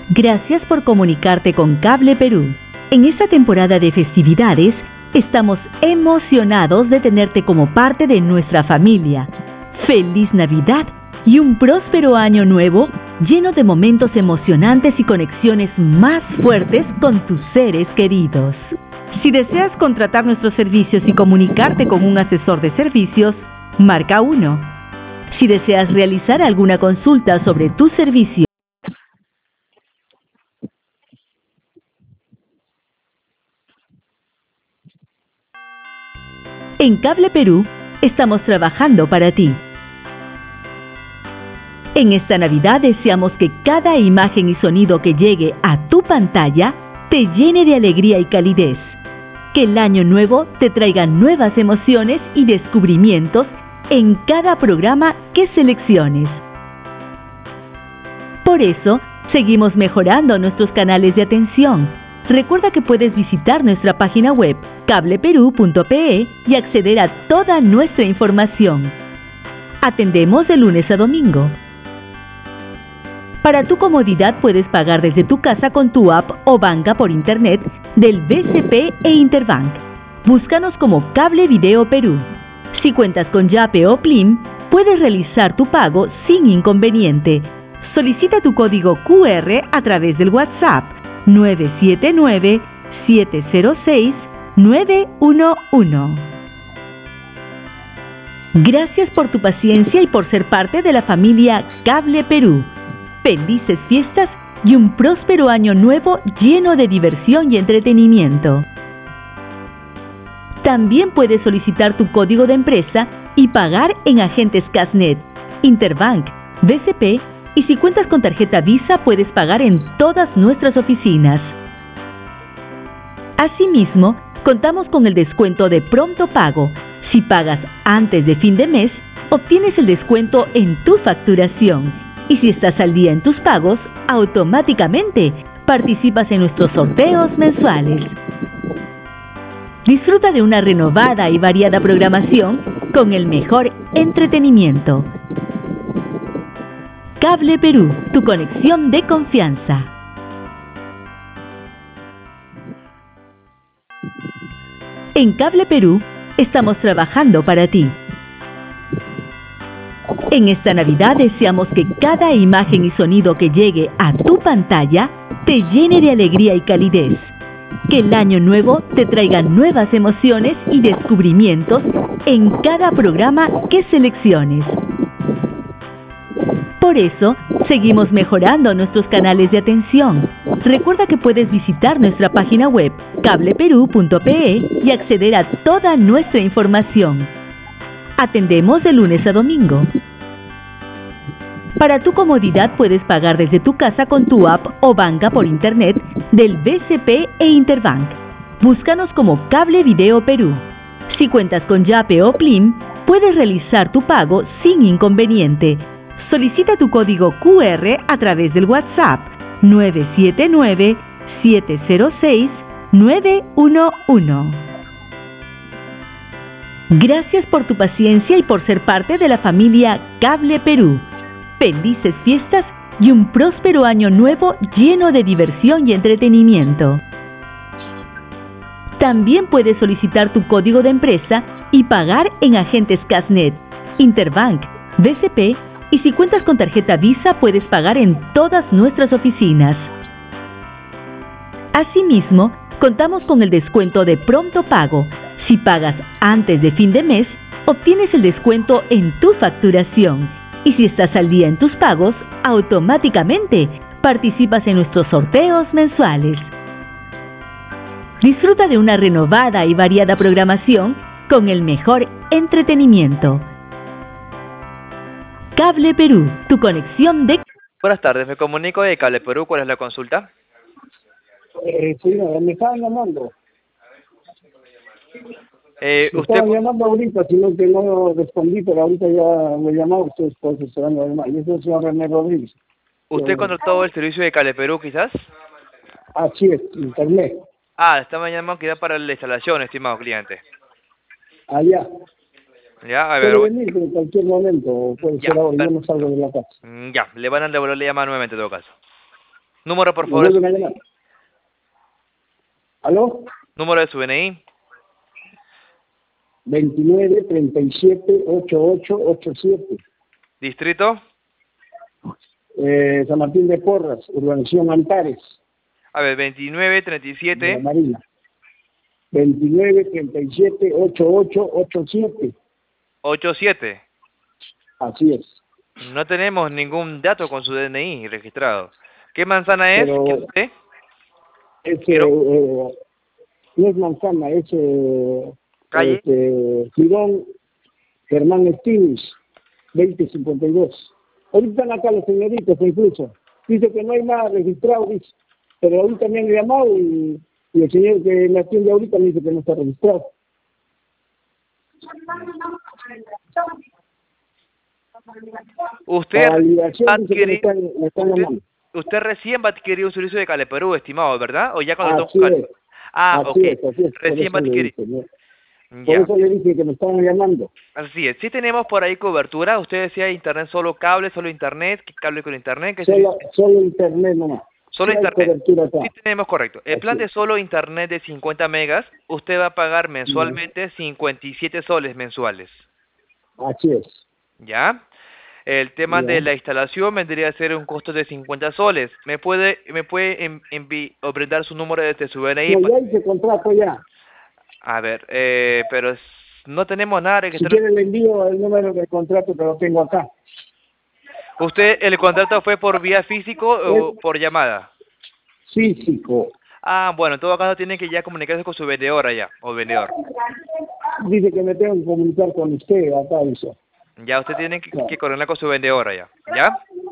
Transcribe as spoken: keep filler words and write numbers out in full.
Gracias por comunicarte con Cable Perú. En esta temporada de festividades, estamos emocionados de tenerte como parte de nuestra familia. ¡Feliz Navidad y un próspero año nuevo lleno de momentos emocionantes y conexiones más fuertes con tus seres queridos! Si deseas contratar nuestros servicios y comunicarte con un asesor de servicios, marca uno. Si deseas realizar alguna consulta sobre tu servicio, en Cable Perú estamos trabajando para ti. En esta Navidad deseamos que cada imagen y sonido que llegue a tu pantalla te llene de alegría y calidez. Que el año nuevo te traiga nuevas emociones y descubrimientos en cada programa que selecciones. Por eso, seguimos mejorando nuestros canales de atención. Recuerda que puedes visitar nuestra página web cable perú punto pe y acceder a toda nuestra información. Atendemos de lunes a domingo. Para tu comodidad puedes pagar desde tu casa con tu app o banca por internet del B C P e Interbank. Búscanos como Cable Video Perú. Si cuentas con Yape o Plim, puedes realizar tu pago sin inconveniente. Solicita tu código Q R a través del WhatsApp nueve siete nueve, siete cero seis, nueve uno uno. Gracias por tu paciencia y por ser parte de la familia Cable Perú. Felices fiestas y un próspero año nuevo lleno de diversión y entretenimiento. También puedes solicitar tu código de empresa y pagar en agentes Casnet, Interbank, B C P y si cuentas con tarjeta Visa puedes pagar en todas nuestras oficinas. Asimismo, contamos con el descuento de pronto pago. Si pagas antes de fin de mes, obtienes el descuento en tu facturación. Y si estás al día en tus pagos, automáticamente participas en nuestros sorteos mensuales. Disfruta de una renovada y variada programación con el mejor entretenimiento. Cable Perú, tu conexión de confianza. En Cable Perú estamos trabajando para ti. En esta Navidad deseamos que cada imagen y sonido que llegue a tu pantalla te llene de alegría y calidez. Que el año nuevo te traiga nuevas emociones y descubrimientos en cada programa que selecciones. Por eso, seguimos mejorando nuestros canales de atención. Recuerda que puedes visitar nuestra página web cable perú punto pe y acceder a toda nuestra información. Atendemos de lunes a domingo. Para tu comodidad puedes pagar desde tu casa con tu app o banca por internet del B C P e Interbank. Búscanos como Cable Video Perú. Si cuentas con Yape o Plim, puedes realizar tu pago sin inconveniente. Solicita tu código Q R a través del WhatsApp nueve siete nueve, siete cero seis, nueve uno uno. Gracias por tu paciencia y por ser parte de la familia Cable Perú. Felices fiestas y un próspero año nuevo lleno de diversión y entretenimiento. También puedes solicitar tu código de empresa y pagar en agentes Casnet, Interbank, B C P y si cuentas con tarjeta Visa puedes pagar en todas nuestras oficinas. Asimismo, contamos con el descuento de pronto pago. Si pagas antes de fin de mes, obtienes el descuento en tu facturación. Y si estás al día en tus pagos, automáticamente participas en nuestros sorteos mensuales. Disfruta de una renovada y variada programación con el mejor entretenimiento. Cable Perú, tu conexión de... Buenas tardes, me comunico de Cable Perú, ¿cuál es la consulta? Eh, sí, me estaban llamando. Eh, me usted... estaban llamando ahorita, sino que no respondí, pero ahorita ya me llamaba ustedes por eso se van a llamar. Yo soy el señor René Rodríguez. ¿Usted Eh, contrató el servicio de Cable Perú, quizás? Así es, internet. Ah, estaba llamando quizás para la instalación, estimado cliente. Allá. Ya, a ver... Puede venir en cualquier momento, o puede ya, ser ahora, per... yo no salgo de la casa. Ya, le van a devolver la llamada nuevamente en todo caso. Número, por Me favor, de vuelven a su, llamar. ¿Aló? número de su D N I. veintinueve, treinta y siete, ochenta y ocho, ochenta y siete. Distrito. Eh, San Martín de Porras, urbanización Antares, A ver, veintinueve, treinta y de la siete, Marina. veintinueve, treinta y siete, ochenta y ocho, ochenta y siete. ochenta y siete. Así es. No tenemos ningún dato con su D N I registrado. ¿Qué manzana es? Pero ¿Qué es usted? es, Quiero. eh, no es manzana, es eh, Calle. este, Girón Germán Estinis, veinte cincuenta y dos. Ahorita están acá los señoritos incluso. Dice que no hay nada registrado, dice. Pero ahorita me han llamado y, y el señor que me atiende ahorita me dice que no está registrado. Usted La validación va a dice que me adquirir, están, me están usted, llamando. usted recién va a adquirir un servicio de Cable Perú, estimado, ¿verdad? ¿O ya cuando lo Así está buscando? es, Ah, ok. así es, así es. Por Recién eso va a le adquirir. dije, ¿no? Por Ya. eso le dije que me estaban llamando. Así es. Sí tenemos por ahí cobertura. Usted decía internet solo cable, solo internet, ¿qué cable con internet? ¿Qué Solo, servicio? solo internet nomás. Solo Sí hay internet. cobertura acá. Sí tenemos, correcto. El plan Así de es. solo internet de cincuenta megas, usted va a pagar Ya. mensualmente cincuenta y siete soles mensuales. Así es. ¿Ya? El tema de Ya. la instalación vendría a ser un costo de cincuenta soles. ¿Me puede me puede en- envi- o brindar su número de su D N I? No, ya hice contrato ya. A ver, eh, pero es- no tenemos nada Si registrado. quiere le envío el número del contrato que lo tengo acá. ¿Usted, el contrato fue por vía físico o Es por llamada? físico. Ah, bueno, en todo caso tiene que ya comunicarse con su vendedor allá, o vendedor. Dice que me tengo que comunicar con usted acá, dice. Ya usted tiene que, Claro. que coordinar con su vendedor allá, ¿ya?